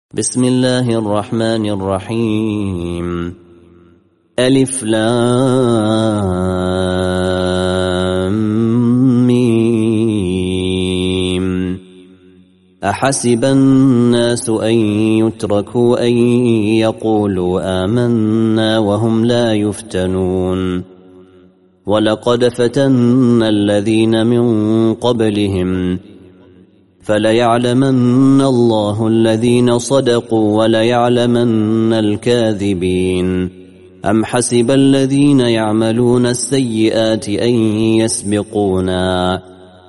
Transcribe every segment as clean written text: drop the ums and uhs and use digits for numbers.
بسم الله الرحمن الرحيم. ألف لام ميم. أحسب الناس أن يتركوا أن يقولوا آمنا وهم لا يفتنون. ولقد فتنا الذين من قبلهم فليعلمن الله الذين صدقوا وليعلمن الكاذبين. أم حسب الذين يعملون السيئات أن يسبقونا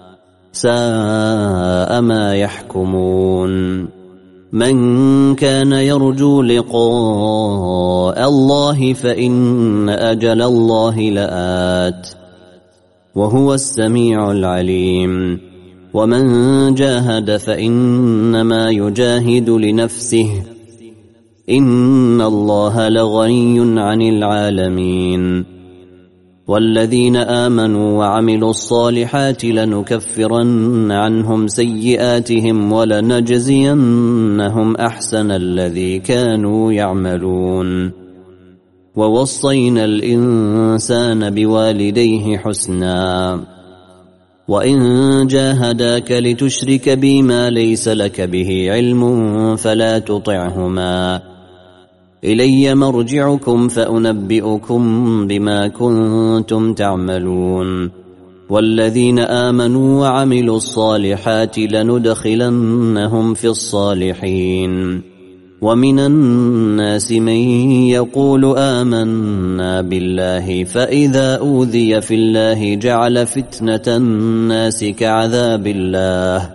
ساء ما يحكمون. من كان يرجو لقاء الله فإن أجل الله لآت وهو السميع العليم. ومن جاهد فإنما يجاهد لنفسه إن الله لغني عن العالمين. والذين آمنوا وعملوا الصالحات لنكفرن عنهم سيئاتهم ولنجزينهم أحسن الذي كانوا يعملون. ووصينا الإنسان بوالديه حسنا وإن جاهداك لتشرك بي ما ليس لك به علم فلا تطعهما. إلي مرجعكم فأنبئكم بما كنتم تعملون. والذين آمنوا وعملوا الصالحات لندخلنهم في الصالحين. ومن الناس من يقول آمنا بالله فإذا أوذي في الله جعل فتنة الناس كعذاب الله.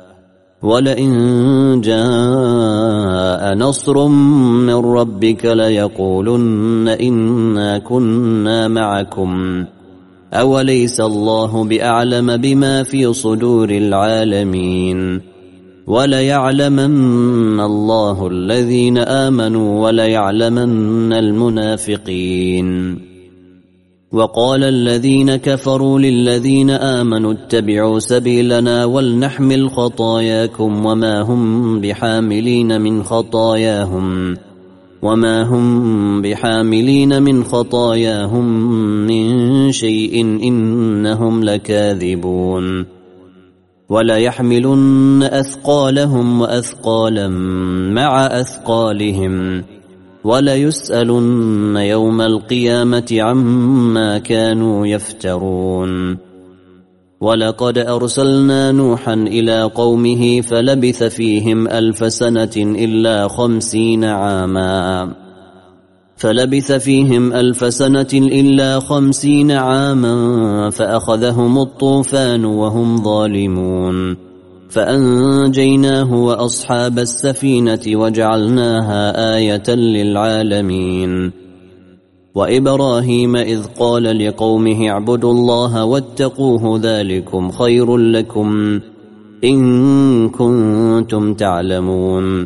ولئن جاء نصر من ربك ليقولن إنا كنا معكم أوليس الله بأعلم بما في صدور العالمين. وليعلمن الله الذين آمنوا وليعلمن المنافقين. وقال الذين كفروا للذين آمنوا اتبعوا سبيلنا ولنحمل خطاياكم وما هم بحاملين من خطاياهم من شيء إنهم لكاذبون. وليحملن أثقالهم وأثقالا مع أثقالهم وليسألن يوم القيامة عما كانوا يفترون. ولقد أرسلنا نوحا إلى قومه فلبث فيهم 1000 سنة إلا 50 عاما فأخذهم الطوفان وهم ظالمون. فأنجيناه وأصحاب السفينة وجعلناها آية للعالمين. وإبراهيم إذ قال لقومه اعبدوا الله واتقوه ذلكم خير لكم إن كنتم تعلمون.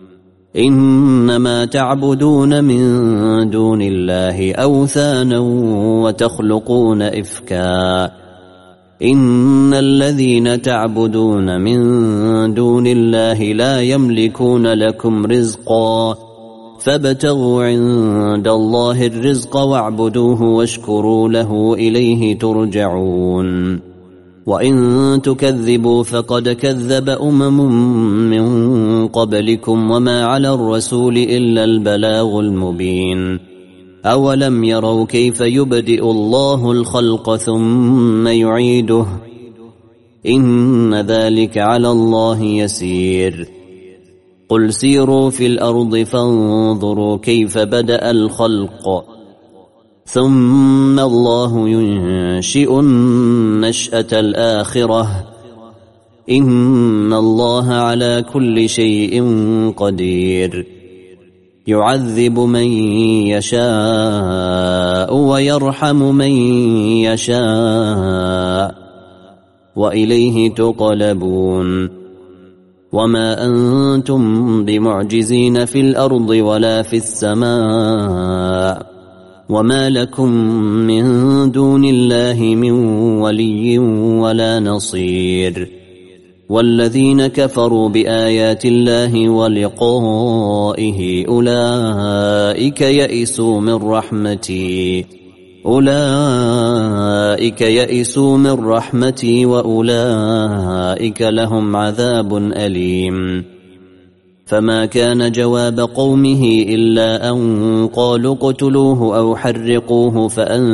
إنما تعبدون من دون الله أوثانا وتخلقون إفكا إن الذين تعبدون من دون الله لا يملكون لكم رزقا فابتغوا عند الله الرزق واعبدوه واشكروا له إليه ترجعون. وإن تكذبوا فقد كذب من قبلكم وما على الرسول إلا البلاغ المبين. أولم يروا كيف يبدئ الله الخلق ثم يعيده إن ذلك على الله يسير. قل سيروا في الأرض فانظروا كيف بدأ الخلق ثم الله ينشئ النشأة الآخرة إن الله على كل شيء قدير. يعذب من يشاء ويرحم من يشاء وإليه تقلبون. وما أنتم بمعجزين في الأرض ولا في السماء وما لكم من دون الله من ولي ولا نصير. والذين كفروا بآيات الله ولقائه أولئك يئسوا من رحمتي وأولئك لهم عذاب أليم. فما كان جواب قومه إلا أن قالوا اقتلوه أو حرقوه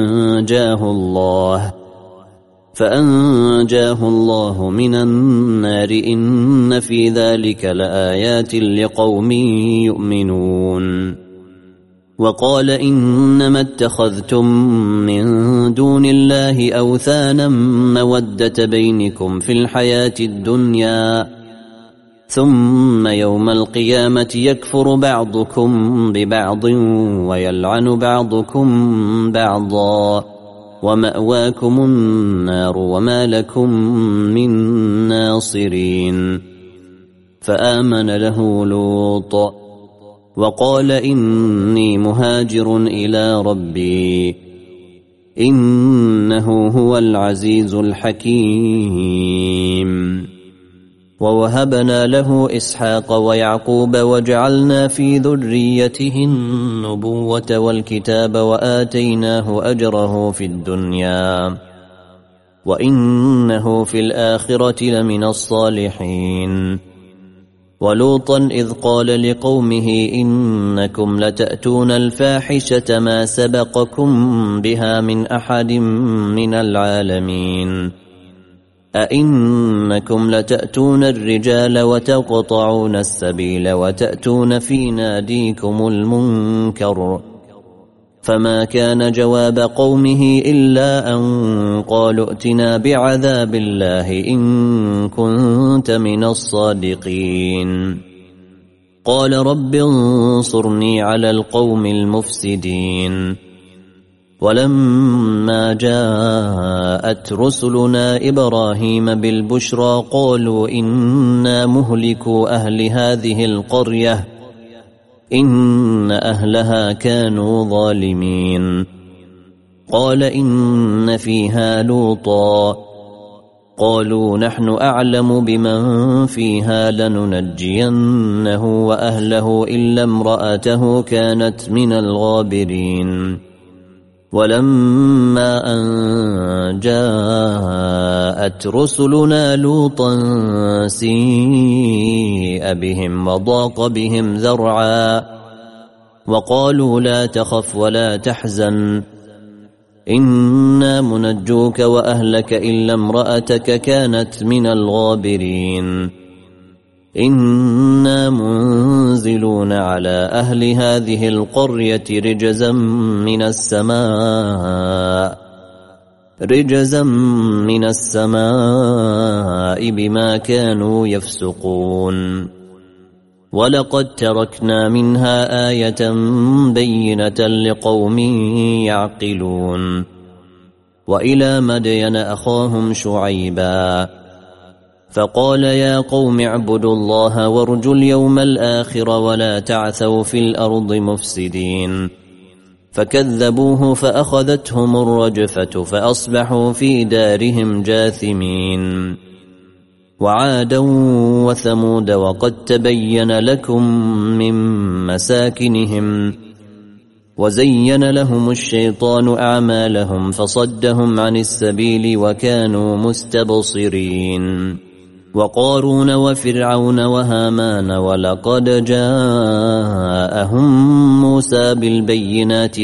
فأنجاه الله من النار. إن في ذلك لآيات لقوم يؤمنون. وقال إنما اتخذتم من دون الله أوثانا مودة بينكم في الحياة الدنيا ثم يوم القيامة يكفر بعضكم ببعض ويلعن بعضكم بعضا ومأواكم النار وما لكم من ناصرين. فآمن له لوط وقال إني مهاجر إلى ربي إنه هو العزيز الحكيم. ووهبنا له إسحاق ويعقوب وجعلنا في ذريته النبوة والكتاب وآتيناه أجره في الدنيا وإنه في الآخرة لمن الصالحين. ولوطا إذ قال لقومه إنكم لتأتون الفاحشة ما سبقكم بها من أحد من العالمين. أئنكم لتأتون الرجال وتقطعون السبيل وتأتون في ناديكم المنكر. فما كان جواب قومه إلا أن قالوا ائتنا بعذاب الله إن كنت من الصادقين. قال رب انصرني على القوم المفسدين. ولما جاءت رسلنا إبراهيم بالبشرى قالوا إنا مهلكو أهل هذه القرية إن أهلها كانوا ظالمين. قال إن فيها لوطا قالوا نحن أعلم بمن فيها لننجينه وأهله إلا امرأته كانت من الغابرين. ولما أن جاءت رسلنا لوطا سيء بهم وضاق بهم ذرعا وقالوا لا تخف ولا تحزن إنا منجوك وأهلك إلا امرأتك كانت من الغابرين. إنا منزلون على أهل هذه القرية رجزا من السماء بما كانوا يفسقون. ولقد تركنا منها آية بينة لقوم يعقلون. وإلى مدين أخاهم شعيبا فقال يا قوم اعبدوا الله وارجوا اليوم الآخر ولا تعثوا في الأرض مفسدين. فكذبوه فأخذتهم الرجفة فأصبحوا في دارهم جاثمين. وعادا وثمود وقد تبين لكم من مساكنهم وزين لهم الشيطان أعمالهم فصدهم عن السبيل وكانوا مستبصرين. وقارون وفرعون وهامان ولقد جاءهم موسى بالبينات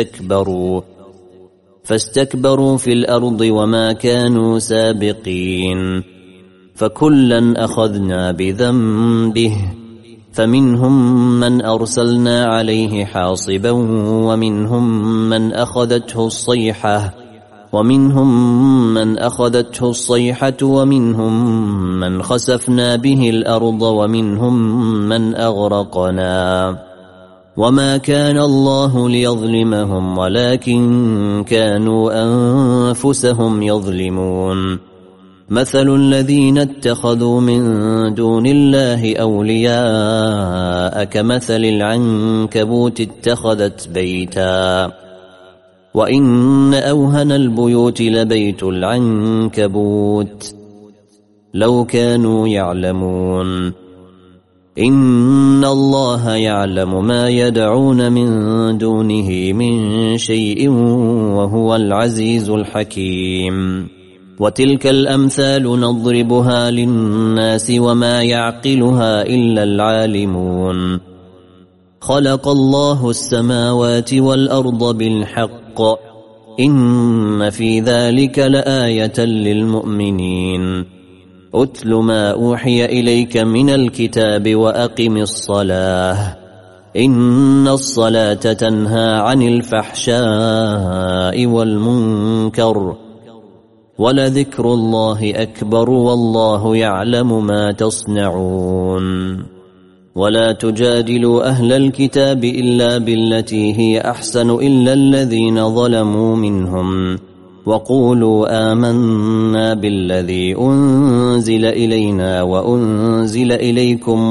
فاستكبروا في الأرض وما كانوا سابقين. فكلا أخذنا بذنبه فمنهم من أرسلنا عليه حاصبا ومنهم من أخذته الصيحة ومنهم من خسفنا به الأرض ومنهم من أغرقنا. وما كان الله ليظلمهم ولكن كانوا أنفسهم يظلمون. مثل الذين اتخذوا من دون الله أولياء كمثل العنكبوت اتخذت بيتا وإن أوهن البيوت لبيت العنكبوت لو كانوا يعلمون. إن الله يعلم ما يدعون من دونه من شيء وهو العزيز الحكيم. وتلك الأمثال نضربها للناس وما يعقلها إلا العالمون. خلق الله السماوات والأرض بالحق إن في ذلك لآية للمؤمنين. أتل ما أوحي إليك من الكتاب وأقم الصلاة إن الصلاة تنهى عن الفحشاء والمنكر ولذكر الله أكبر والله يعلم ما تصنعون. ولا تجادلوا أهل الكتاب إلا بالتي هي أحسن إلا الذين ظلموا منهم وقولوا آمنا بالذي أنزل إلينا وأنزل إليكم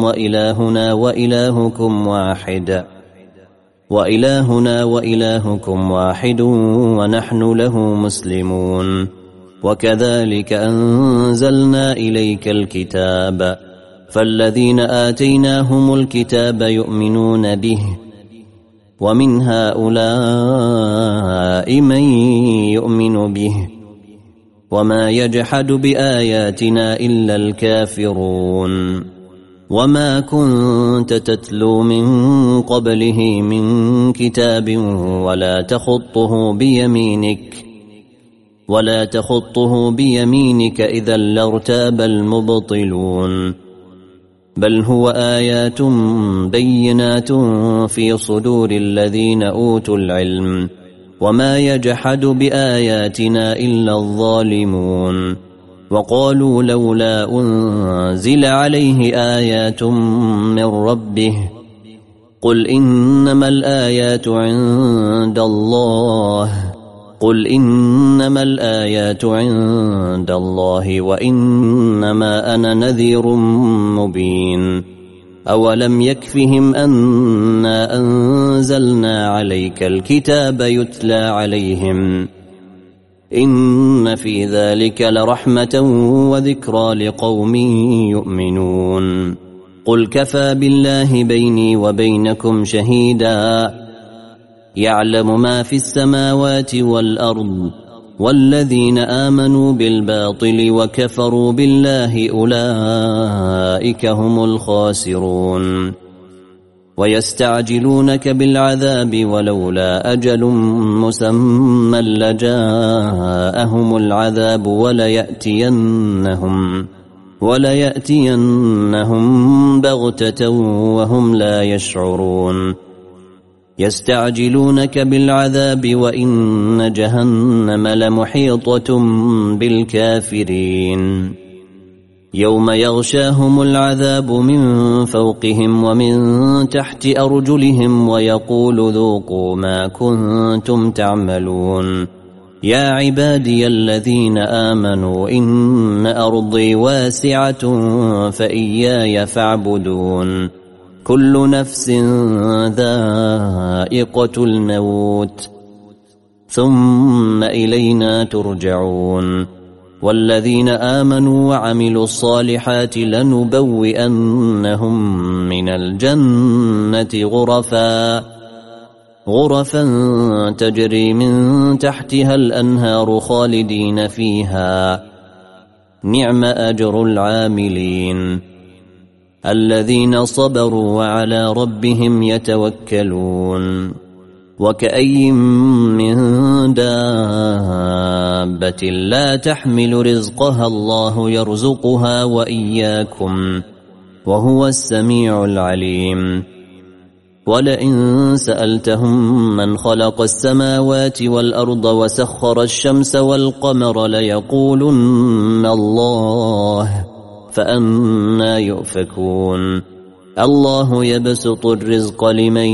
وإلهنا وإلهكم واحد ونحن له مسلمون. وكذلك أنزلنا إليك الكتاب فالذين آتيناهم الكتاب يؤمنون به ومن هؤلاء من يؤمن به وما يجحد بآياتنا إلا الكافرون. وما كنت تتلو من قبله من كتاب ولا تخطه بيمينك إذا لارتاب المبطلون. بل هو آيات بينات في صدور الذين أوتوا العلم وما يجحد بآياتنا إلا الظالمون. وقالوا لولا أنزل عليه آيات من ربه قل إنما الآيات عند الله وإنما أنا نذير مبين. أولم يكفهم أنا أنزلنا عليك الكتاب يتلى عليهم إن في ذلك لرحمة وذكرى لقوم يؤمنون. قل كفى بالله بيني وبينكم شهيدا يعلم ما في السماوات والأرض والذين آمنوا بالباطل وكفروا بالله أولئك هم الخاسرون. ويستعجلونك بالعذاب ولولا أجل مسمى لجاءهم العذاب وليأتينهم بغتة وهم لا يشعرون. يستعجلونك بالعذاب وإن جهنم لمحيطة بالكافرين. يوم يغشاهم العذاب من فوقهم ومن تحت أرجلهم ويقول ذوقوا ما كنتم تعملون. يا عبادي الذين آمنوا إن أرضي واسعة فإياي فاعبدون. كل نفس ذائقة الموت ثم إلينا ترجعون. والذين آمنوا وعملوا الصالحات لنبوئنهم من الجنة غرفا تجري من تحتها الأنهار خالدين فيها نعم أجر العاملين الذين صبروا وعلى ربهم يتوكلون. وكأي من دابة لا تحمل رزقها الله يرزقها وإياكم وهو السميع العليم. ولئن سألتهم من خلق السماوات والأرض وسخر الشمس والقمر ليقولن الله فأنى يؤفكون. الله يبسط الرزق لمن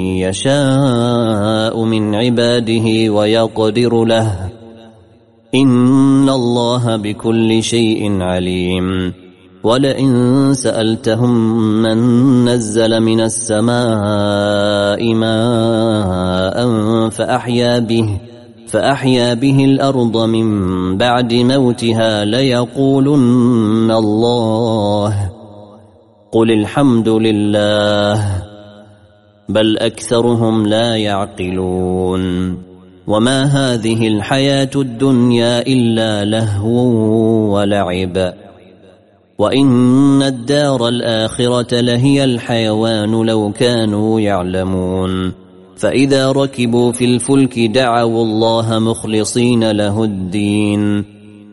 يشاء من عباده ويقدر له إن الله بكل شيء عليم. ولئن سألتهم من نزل من السماء ماء فأحيا به الأرض من بعد موتها ليقولن الله قل الحمد لله بل أكثرهم لا يعقلون وما هذه الحياة الدنيا إلا لهو ولعب وإن الدار الآخرة لهي الحيوان لو كانوا يعلمون فإذا ركبوا في الفلك دعوا الله مخلصين له الدين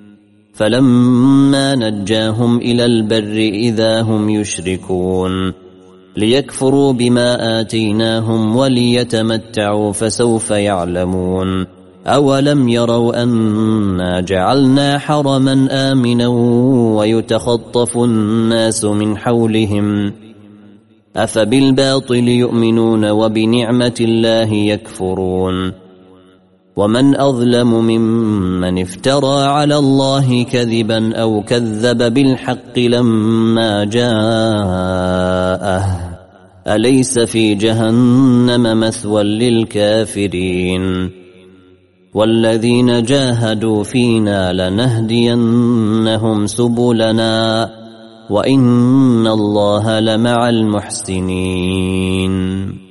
فلما نجاهم إلى البر إذا هم يشركون ليكفروا بما آتيناهم وليتمتعوا فسوف يعلمون أولم يروا أنا جعلنا حرما آمنا ويتخطف الناس من حولهم أفبالباطل يؤمنون وبنعمة الله يكفرون ومن أظلم ممن افترى على الله كذبا أو كذب بالحق لما جاءه أليس في جهنم مثوى للكافرين والذين جاهدوا فينا لنهدينهم سبلنا وإن الله لمع المحسنين